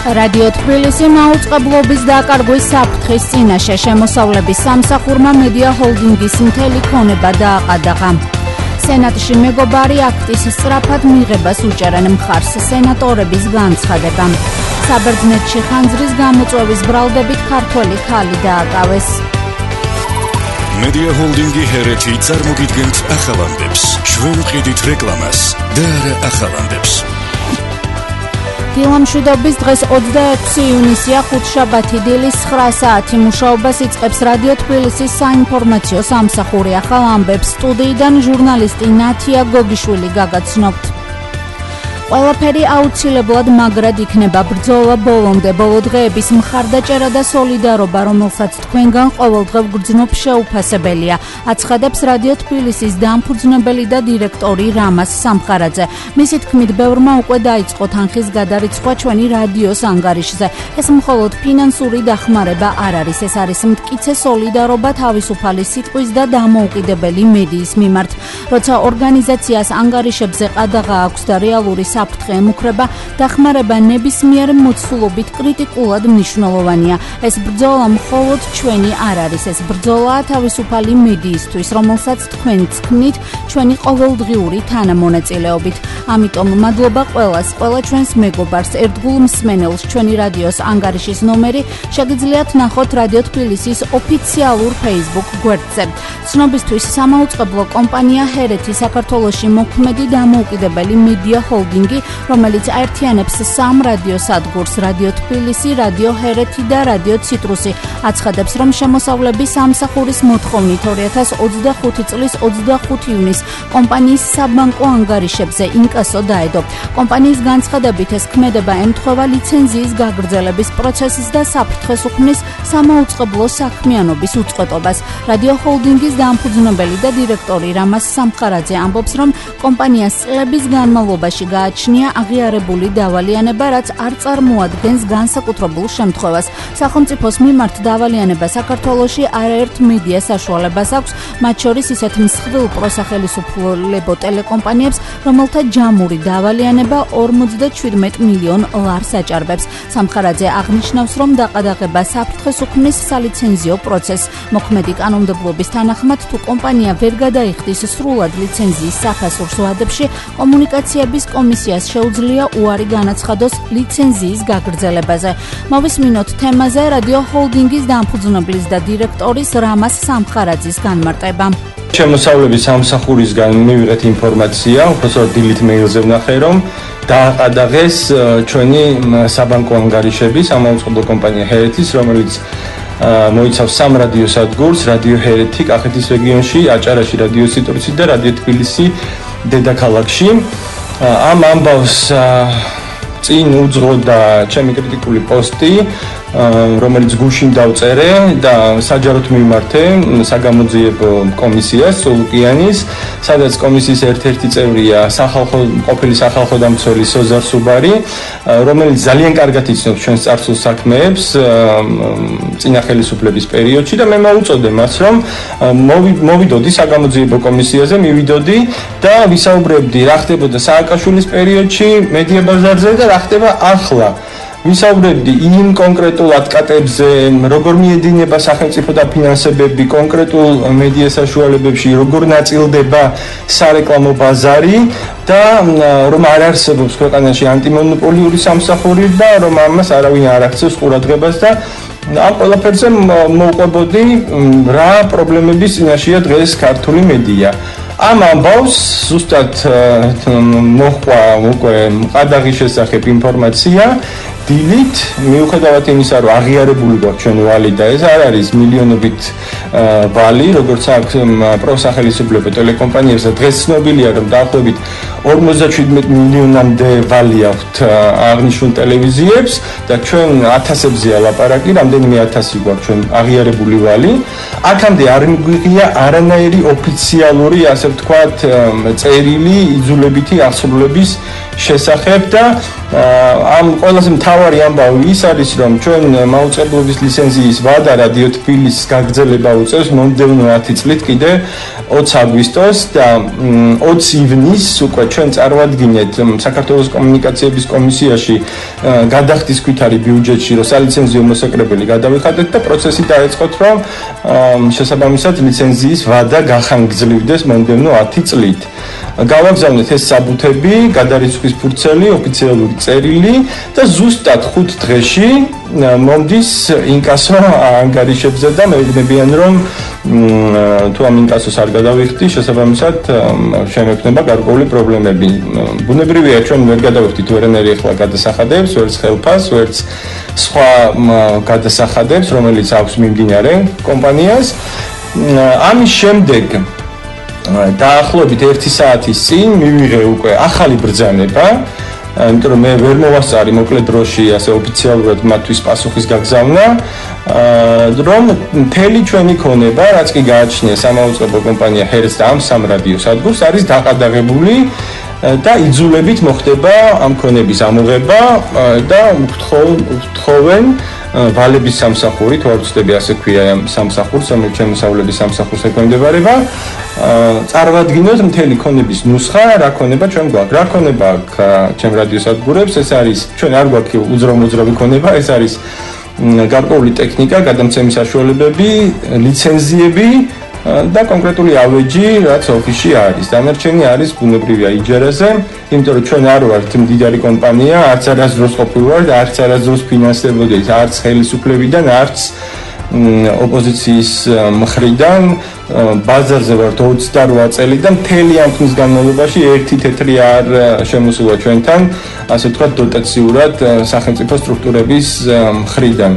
რადიო თბილისი მაუწყებლობის დაკარგვის საფრთხის წინაშე შემოსავლების სამსახურმა მედია ჰოლდინგის მთელი ქონება დააყადაღა. სენატში მეგობარი აქტის სწრაფად მიღებას უჭერენ მხარს სენატორების განცხადება. საბერძნეთში ხანძრის გამოწვევის ბრალდებით ქართველი ქალი დააკავეს. მედია ჰოლდინგი ჰერეთი წარმოგიდგენთ ახალანდებს. ჩვენ ვყიდით რეკლამას და არა ახალანდებს. დილამშვიდობის დღეს 26 ივნისია, ხუთშაბათი დილის 9 საათი მუშაობას იწყებს რადიო თბილისის საინფორმაციო სამსახური. ახალ ამბებს სტუდიიდან ჟურნალისტი ნათია გოგიშვილი გაგაცნობთ. ყველაფერი აუცილებლად მაგრად იქნება. ბრძოლა ბოლომდე. ბოლო დღეების მხარდაჭერა და სოლიდარობა, რომელსაც თქვენგან ყოველდღე ვგრძნობ, შეუფასებელია. აცხადებს რადიო თბილისის დამფუძნებელი და დირექტორი რამაზ სამხარაძე. მისი თქმით, ბევრმა უკვე დაიწყო თანხის გადარიცხვა ჩვენი რადიოს ანგარიშზე. ეს მხოლოდ ფინანსური დახმარება არ არის, ეს არის მტკიცე სოლიდარობა თავისუფალი სიტყვის და დამოუკიდებელი მედიის მიმართ. როცა ორგანიზაციას ანგარიშებზე ყადაღა აქვს და რეალური საფრთხე ემუქრება, დახმარება ნებისმიერ მოცულობით კრიტიკულად მნიშვნელოვანია. ეს ბრძოლა მხოლოდ ჩვენი არ არის, ეს ბრძოლაა თავისუფალი მედიისთვის, რომელსაც თქვენც ქმნით ჩვენი ყოველდღიური თანამონაწილეობით. ამიტომ მადლობა ყველას, ყველა ჩვენს მეგობარს, ერთგულ მსმენელს. ჩვენი რადიოს ანგარიშის ნომერი შეგიძლიათ ნახოთ რადიო თბილისის ოფიციალურ Facebook გვერდზე. ცნობისთვის სამაუწყებლო კომპანია ჰერეთი საქართველოში მოქმედი დამოუკიდებელი მედია ჰოლდინგი, რომელიც აერთიანებს სამ რადიო სადგურს, რადიო თბილისი, რადიო ჰერეთი და რადიო ციტრუსი. აცხადებს, რომ შემოსავლების სამსახურის მოთხოვნით 2025 წლის 25 ივნისს კომპანიის საბანკო ანგარიშებზე ინკასო დაედო. კომპანიის განცხადებით, ეს ქმედება ემთხვევა ლიცენზიის გაგრძელების პროცესს და საფრთხეს უქმნის სამაუწყებლო საქმიანობის უწყვეტობას. რადიო ჰოლდინგის დამფუძნებელი და დირექტორი რამაზ სამხარაძე ამბობს, რომ კომპანიას წლების განმავლობაში გააჩნია აღიარებული დავალიანება, რაც არ წარმოადგენს განსაკუთრებულ შემთხვევას. სახელმწიფოს მიმართ დავალიანება საქართველოში არაერთ მედია საშუალებას აქვს, მათ შორის ისეთ მსხვილ პროსახელისუფლებო ტელეკომპანიებს, რომელთა ჯამური დავალიანება 57 მილიონ ლარს აჭარბებს. სამხარაძე აღნიშნავს, რომ დაყადაღება საფრთხეს უქმნის სალიცენზიო პროცესს. მოქმედი კანონმდებლობის თანახმად, თუ კომპანია ვერ გადაიხდის სრულად ლიცენზიის საფასურს ვადებში, კომუნიკაციების კომისიას შეუძლია უარი განაცხადოს ლიცენზიის გაგრძელებაზე. მოვისმინოთ თემაზე რადიო ჰოლდინგის დამფუძნებლის და დირექტორის რამაზ სამხარაძის განმარტება. შემოსავლების სამსახურისგან მივიღეთ ინფორმაცია, უბრალოდ დილით მეილზე ვნახე, რომ დააყადაღეს ჩვენი საბანკო ანგარიშები სამაუწყებლო კომპანია ჰერეთის, რომელიც მოიცავს სამ რადიო სადგურს, რადიო ჰერეთი კახეთის რეგიონში, აჭარაში რადიო ციტრუსი და რადიო თბილისი დედაქალაქში. ამ ამბავს წინ უძღოდა ჩემი კრიტიკული პოსტი, რომელიც გუშინ დავწერე და საჯაროდ მიმართე საგამოძიებო კომისიას სულუკიანის, სადაც კომისიის ერთ-ერთი წევრია ყოფილი სახალხო დამცველი სოზარ სუბარი, რომელიც ძალიან კარგად იცნობს ჩვენს წარსულ საქმეებს წინა ხელისუფლების პერიოდში და მე მოუწოდე მას, რომ მოვიდოდი საგამოძიებო კომისიაზე, მივიდოდი და ვისაუბრებდი რა ხდებოდა სააკაშვილის პერიოდში მედია ბაზარზე და რა ხდება ახლა. ვისაუბრებდი იმ კონკრეტულ ატკატებზე, როგორ მიედინება სახელმწიფო დაფინანსებები კონკრეტულ მედია საშუალებებში, როგორ ნაწილდება სარეკლამო ბაზარი და რომ არ არსებობს ქვეყანაში ანტიმონოპოლიური სამსახური და რომ ამას არავინ არ აქცევს ყურადღებას და ამ ყველაფერზე მოვყვებოდი რა პრობლემების წინაშეა დღეს ქართული მედია. ამ ამბავს ზუსტად მოჰყვა უკვე ყადაღის შესახებ ინფორმაცია დილით, მიუხედავად იმისა, რომ აღიარებული გვაქვს ჩვენი ვალი და ეს არ არის მილიონობით ვალი, როგორც აქვს პროსახელისუფლებო ტელეკომპანიებს და დღეს ცნობილია, რომ დაახლოებით 57 მილიონამდე ვალი აქვთ აღნიშნულ ტელევიზიებს და ჩვენ 1000-ებზეა ლაპარაკი, რამდენიმე 1000 გვაქვს ჩვენ აღიარებული ვალი. აქამდე არ მიგვიღია არანაირი ოფიციალური, ასე ვთქვათ, წერილი იძულებითი აღსრულების შესახებ და ამ ყველაზე მთავარი ამბავი ის არის, რომ ჩვენ მაუწყებლობის ლიცენზიის ვადა რადიო თბილისის გაგრძელება უწევს მომდევნო 10 წლით კიდე 20 აგვისტოს და 20 ივნისს უკვე ჩვენ წარვადგინეთ საქართველოს კომუნიკაციების კომისიაში გადახდის ქვითარი ბიუჯეტში, რომ სალიცენზიო მოსაკრებელი გადავიხადეთ და პროცესი დაეწყოთ, რომ შესაბამისად ლიცენზიის ვადა გახანგრძლივდეს მომდევნო 10 წლით. გავაგზავნეთ ეს საბუთები, გადარიცხვის ფურცელი, ოფიციალური წერილი და ზუსტად 5 დღეში მომდის ინკასო ანგარიშებზე და მეუბნებიან, რომ თუ ამ ინკასოს არ გადავიხდი, შესაბამისად შემექნება გარკვეული პრობლემები. ბუნებრივია, ჩვენ ვერ გადავიხდით ვერანაირი ახლა გადასახადებს, ვერც ხელფას, ვერც სხვა გადასახადებს, რომელიც აქვს მიმდინარე კომპანიას. ამის შემდეგ დაახლოებით 1 საათის წინ მივიღე უკვე ახალი ბრძანება, იმიტომ რომ მე ვერ მოვასწარი მოკლე დროში ასე ოფიციალურად მათთვის პასუხის გაგზავნა, რომ მთელი ჩვენი ქონება, რაც კი გააჩნია სამაუწყებლო კომპანია ჰერც და ამ სამ რადიო სადგურს, არის დაყადაღებული და იძულებით მოხდება ამ ქონების ამოღება და ვთხოვენ ვალების სამსახური, თუ არ ვცდები ასე ქვია ამ სამსახურს, რომელიც შემოსავლების სამსახურს ექვემდებარება, წარვადგინოთ მთელი ქონების ნუსხა, რა ქონება ჩვენ გვაქვს. რა ქონება აქვს ჩემ რადიო სადგურებს, ეს არის ჩვენ არ გვაქვს უძრავი ქონება, ეს არის გარკვეული ტექნიკა, გადამცემის საშუალებები, ლიცენზიები და კონკრეტული ავეჯი, რაც ოფისში არის. დანარჩენი არის ბუნებრივია იჯერაზე, იმიტომ რომ ჩვენ არ ვართ მდიდარი კომპანია, არც არასდროს ყოფილვართ, არც არასდროს ფინანსდებოდით, არც ხელისუფლებიდან, არც ოპოზიციის მხრიდან. ბაზარზე ვართ 28 წელი და მთელი ამ ხნის განმავლობაში ერთი თეთრი არ შემოსულა ჩვენთან, ასე ვთქვათ, დოტაციურად სახელმწიფო სტრუქტურების მხრიდან.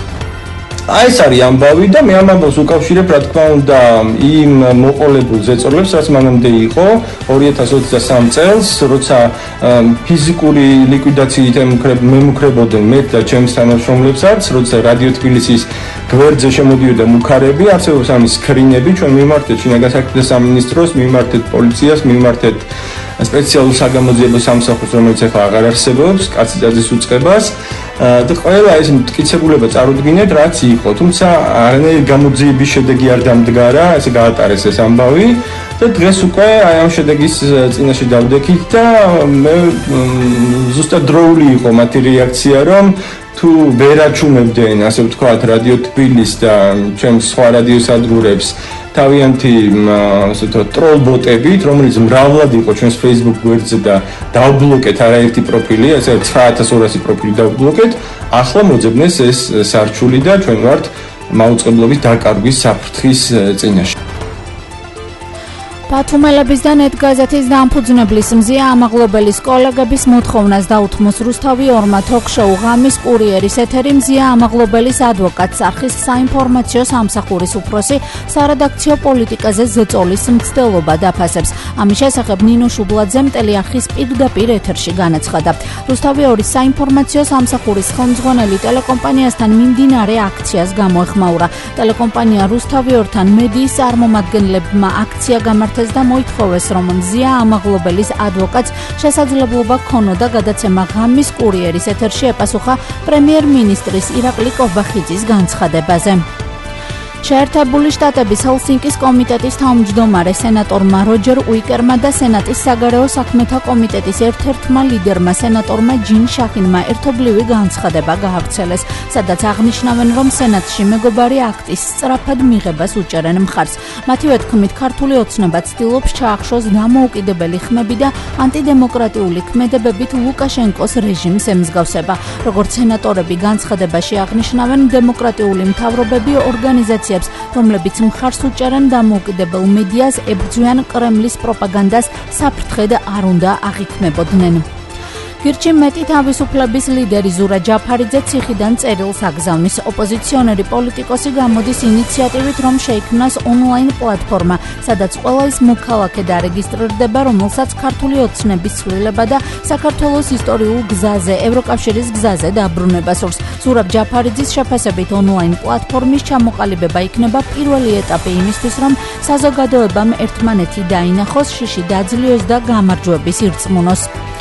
აი ეს არის ამბავი და მე ამ ამბავს უკავშირებ, რა თქმა უნდა, იმ მოყოლებულ ზეწოლებს, რაც მანამდე იყო 2023 წელს, როცა ფიზიკური ლიკვიდაციით მემუქრებოდნენ მე და ჩემს თანამშრომლებსაც, როცა რადიო თბილისის გვერდზე შემოდიოდა მუქარები, არსებობს ამის სკრინები, ჩვენ მივმართეთ შინაგან საქმეთა სამინისტროს, მივმართეთ პოლიციას, მივმართეთ სპეციალურ საგამოძიებო სამსახურს, რომელიც ახლა აღარ არსებობს, კაციწაძის უწყებას და ყველა ეს მტკიცებულება წარუდგინეთ, რაც იყო. თუმცა არანაირი გამოძიების შედეგი არ დამდგარა, ესე გაატარეს ეს ამბავი და დღეს უკვე აი ამ შედეგის წინაშე დავდექით და მე ზუსტად დროული იყო მათი რეაქცია, რომ თუ ვერ აჩვენებდნენ, ასე ვთქვათ, რადიო თბილისს და ჩემს სხვა რადიო სადგურებს თავიანთი ასე ვთქვათ ტროლბოტებით, რომელიც მრავლად იყო ჩვენს Facebook გვერდზე და დავბლოკეთ არაერთი პროფილი, ასე 9200 პროფილი დავბლოკეთ, ახლა მოძებნეს ეს სარჩული და ჩვენ ვართ მაუწყებლობის დაკარგვის საფრთხის წინაშე. ბათუმელების და ნეტგაზეთის დამფუძნებლის მზია ამაღლობელის კოლეგების მოთხოვნას დაუთმოს რუსთავი ორმა თოქ-შოუ ღამის კურიერის ეთერი მზია ამაღლობელის ადვოკატს არხის საინფორმაციო სამსახურის უფროსი სარედაქციო პოლიტიკაზე ზეწოლის მცდელობა დაფასებს. ამის შესახებ ნინო შუბლაძემ ტელეარხის პირდაპირ ეთერში განაცხადა. რუსთავი ორის საინფორმაციო სამსახურის ხელმძღვანელი ტელეკომპანიასთან მიმდინარე აქციას გამოეხმაურა. ტელეკომპანია რუსთავი ორთან მედიის წარმომადგენლებმა აქცია გამართა და მოითხოვეს, რომ მზია ამაღლობელის ადვოკატს შესაძლებლობა ჰქონოდა გადაცემა ღამის კურიერის ეთერში ეპასუხა პრემიერ-მინისტრის ირაკლი კობახიძის განცხადებაზე. შეერთებული შტატების ჰელსინკის კომიტეტის თავმჯდომარე სენატორმა როჯერ უიკერმა და სენატის საგარეო საქმეთა კომიტეტის ერთ-ერთმა ლიდერმა სენატორმა ჯინ შაჰინმა ერთობლივი განცხადება გაავრცელეს, სადაც აღნიშნავენ, რომ სენატში მეგობარი აქტის სწრაფად მიღებას უჭერენ მხარს. მათივე თქმით, ქართული ოცნება ცდილობს ჩაახშოს დამოუკიდებელი ხმები და ანტიდემოკრატიული ქმედებებით ლუკაშენკოს რეჟიმს ემსგავსება. როგორც სენატორები განცხადებაში აღნიშნავენ, დემოკრატიული მთავრობები ორგანიზაცია რომლებიც მხარს უჭერენ დამოუკიდებელ მედიას, ებრძვიან კრემლის პროპაგანდას, საფრთხედ არ უნდა აღიქმებოდნენ. გირჩი მეტი თავისუფლების ლიდერი ზურა ჯაფარიძე ციხიდან წერილს აგზავნის. ოპოზიციონერი პოლიტიკოსი გამოდის ინიციატივით, რომ შეიქმნას ონლაინ პლატფორმა, სადაც ყველა ის მოქალაქე დარეგისტრირდება, რომელსაც ქართული ოცნების ცვლილება და საქართველოს ისტორიულ გზაზე, ევროკავშირის გზაზე დაბრუნება სურს. ზურაბ ჯაფარიძის შეფასებით ონლაინ პლატფორმის ჩამოყალიბება იქნება პირველი ეტაპი იმისთვის, რომ საზოგადოებამ ერთმანეთი დაინახოს, შიში დაძლიოს და გამარჯვების ირწმუნოს.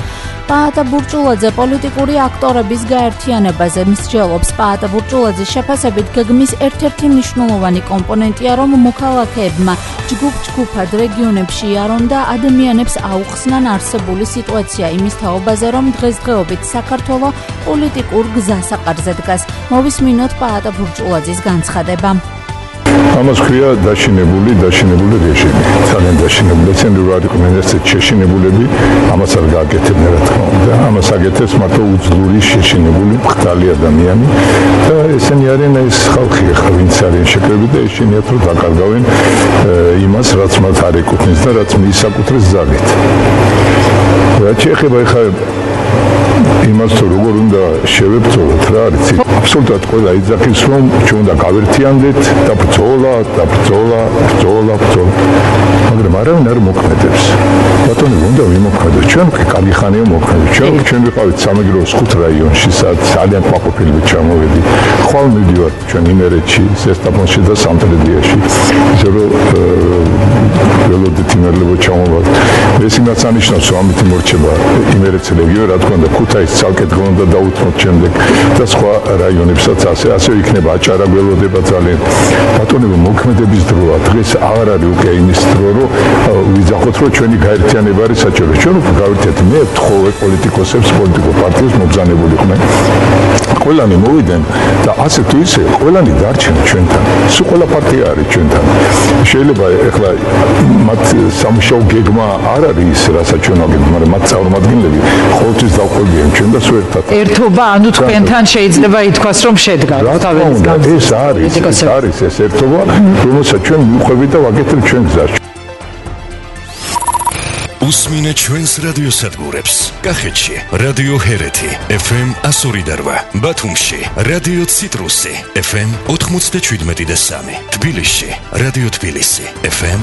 პაატა ბურჭულაძე პოლიტიკური აქტორების გაერთიანებაზე მსჯელობს. პაატა ბურჭულაძის შეფასებით გეგმის ერთ-ერთი მნიშვნელოვანი კომპონენტია, რომ მოქალაქეებმა ჯგუფ-ჯგუფად რეგიონებში იარონ და ადამიანებს აუხსნან არსებული სიტუაცია იმის თაობაზე, რომ დღესდღეობით საქართველო პოლიტიკურ გზასაყარზე დგას. მოვისმინოთ პაატა ბურჭულაძის განცხადება. ამას ქვია დაშინებული რეჟიმი. ძალიან დაშინებული, ცენტრალური კომუნიკაციით შეშინებულები, ამას არ გააკეთებენ რა თქმა უნდა. ამას აკეთებს მარტო უძლური შეშინებული მყდალი ადამიანი და ესენი არიან ეს ხალხი, ახლა ვინც არიან შეკრებილი და ეშინიათ რომ დაკარგავენ იმას, რაც მათ არ ეკუთვნის და რაც მიისაკუთრეს ძალით. რაც შეეხება ახლა იმას თუ როგორ უნდა შევებრძოლოთ რა არის აბსოლუტურად ყველა იძახის რომ ჩვენ უნდა გავერთიანდეთ და ბრძოლა მაგრამ არავინ არ მოქმედებს ბატონო უნდა ვიმოქმედოთ ჩვენ კარგი ხანია მოქმედოთ ჩვენ ვიყავით სამეგრელოს 5 რაიონში სადაც ძალიან ყოფილებით ჩამოვედი ხვალ მივდივარ ჩვენ იმერეთში ზესტაფონში და სამტრედიაში ისე რომ ველოდით იმერლებო ჩამოვარ ეს იმას ანიშნავს რომ ამით მორჩება იმერეთის რეგიონი რა თქმა უნდა ქუთაისს ცალკე უნდა დაუთმოთ შემდეგ და სხვა რაიონებსაც ასე იქნება აჭარა გველოდება ძალიან ბატონებო მოქმედების დროა დღეს აღარ არის უკვე იმის დრო რომ ვიძახოთ რომ ჩვენი გაერთიანება არის საჭირო ჩვენ უკვე გავერთიეთ მე ვთხოვე პოლიტიკოსებს პოლიტიკურ პარტიებს მობრძანებულიყვნენ ყველანი მოვიდნენ და ასე თუ ისე ყველანი დარჩენ ჩვენთან სულ ყველა პარტია არის ჩვენთან შეიძლება ეხლა მათ სამუშაო გეგმა არ არის ის რასაც ჩვენ ვაგებთ მაგრამ მათ წარმომადგენლები ყოველთვის დავყვებიან ჩვენ და სულ ერთად ერთობა ანუ თქვენთან შეიძლება ითქვას რომ შედგა ეს არის ეს ერთობა რომელსაც ჩვენ მივხვებით და ვაკეთებთ ჩვენ გზაში უსმინე ჩვენს რადიოსადგურებს კახეთში რადიო ჰერეთი FM 102.8 ბათუმში რადიო ციტრუსი FM 97.3 თბილისში რადიო თბილისი FM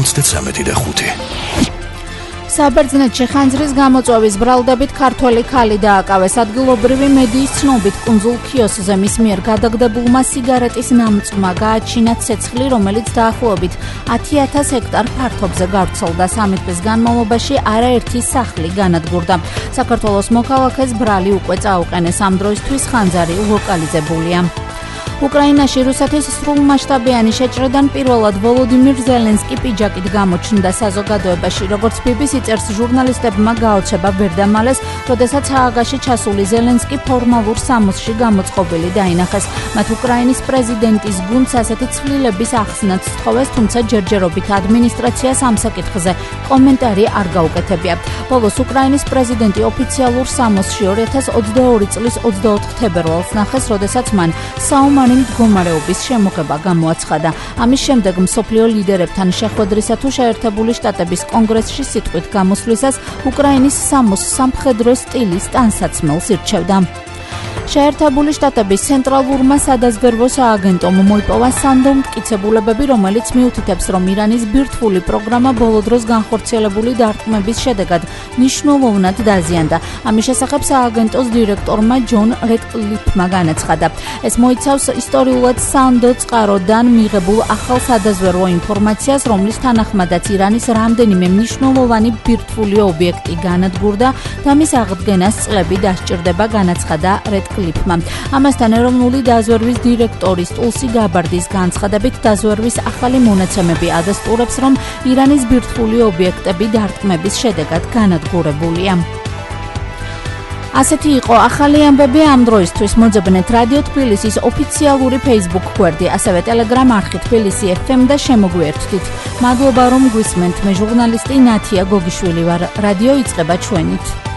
93.5 საბერძნეთში ხანძრის გამოწვევის ბრალდებით ქართველი ქალი დააკავეს ადგილობრივი მედიის ცნობით კუნძულ ქიოსზე მის მიერ გადაგდებულმა სიგარეტის ნამწვმა გააჩინა ცეცხლი რომელიც დაახლოებით 10,000 ჰექტარ ფართობზე გავრცელდა 3 თვის განმავლობაში არაერთი სახლი განადგურდა საქართველოს მოქალაქეს ბრალი უკვე წაუყენეს ამ დროისთვის ხანძარი ლოკალიზებულია უკრაინაში რუსეთის სრულმასშტაბიანი შეჭრიდან პირველად ვოლოდიმირ ზელენსკი პიჯაკით გამოჩნდა საზოგადოებაში. როგორც BBC წერს, ჟურნალისტებმა გაოცება ვერ დამალეს, როდესაც ჰააგაში ჩასული ზელენსკი ფორმალურ სამოსში გამოწყობილი დაინახეს. მათ უკრაინის პრეზიდენტის გუნდს ასეთი ცვლილების ახსნაც სთხოვეს, თუმცა ჯერჯერობით ადმინისტრაციას ამ საკითხზე კომენტარი არ გაუკეთებია. ბოლოს უკრაინის პრეზიდენტი ოფიციალურ სამოსში 2022 წლის 24 თებერვალს ნახეს, როდესაც მან საომარი მდგომარეობის შემოღება გამოაცხადა. ამის შემდეგ მსოფლიო ლიდერებთან შეხვედრისა თუ შეერთებული შტატების კონგრესში სიტყვით გამოსვლისას უკრაინის სამოს სამხედრო სტილის ტანსაცმელს ირჩევდა. შეერთებული შტატების ცენტრალურმა სადაზვერვო სააგენტომ მოიპოვა სანდო მტკიცებულებები, რომელიც მიუთითებს, რომ ირანის ბირთვული პროგრამა ბოლო დროს განხორციელებული დარტყმების შედეგად მნიშვნელოვნად დაზიანდა. ამის შესახებ სააგენტოს დირექტორმა ჯონ რედკლიფმა განაცხადა. ეს მოიცავს ისტორიულად სანდო წყაროდან მიღებულ ახალ სადაზვერვო ინფორმაციას, რომლის თანახმადაც ირანის რამდენიმე მნიშვნელოვანი ბირთვული ობიექტი განადგურდა და მის აღდგენას წლები დასჭირდება, განაცხადა რედკლიფმა. ამასთან ეროვნული დაზვერვის დირექტორის ტულსი გაბარდის განცხადებით დაზვერვის ახალი მონაცემები ადასტურებს, რომ ირანის ბირთვული ობიექტები დარტყმების შედეგად განადგურებულია. ასეთი იყო ახალი ამბები ამ დროისთვის. მოძებნეთ რადიო თბილისის ოფიციალური Facebook გვერდი, ასევე Telegram არხი თბილისი FM და შემოგვიერთდით. მადლობა რომ გვისმენთ. მე ჟურნალისტი ნათია გოგიშვილი ვარ. რადიო იწყება ჩვენით.